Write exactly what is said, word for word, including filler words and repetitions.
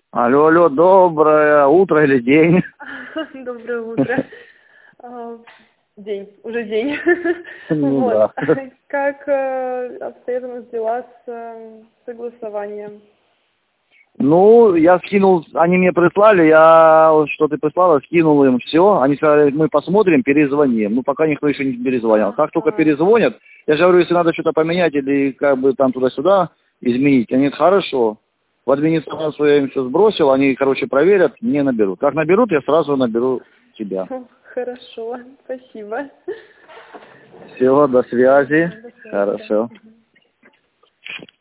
Алло, алло, доброе утро или день? Доброе утро. День, уже день. Ну, Вот. да. Как э, обстоят у нас дела с э, согласованием? Ну, я скинул, они мне прислали, я вот что ты прислала, скинул им все. Они сказали, мы посмотрим, перезвоним. Ну, пока никто еще не перезвонил. Как только Ага. перезвонят, я же говорю, если надо что-то поменять или как бы там туда-сюда изменить, они говорят, хорошо. В администрацию я им все сбросил, они, короче, проверят, мне наберут. Как наберут, я сразу наберу тебя. Хорошо, спасибо. Все, до связи. До связи. Хорошо.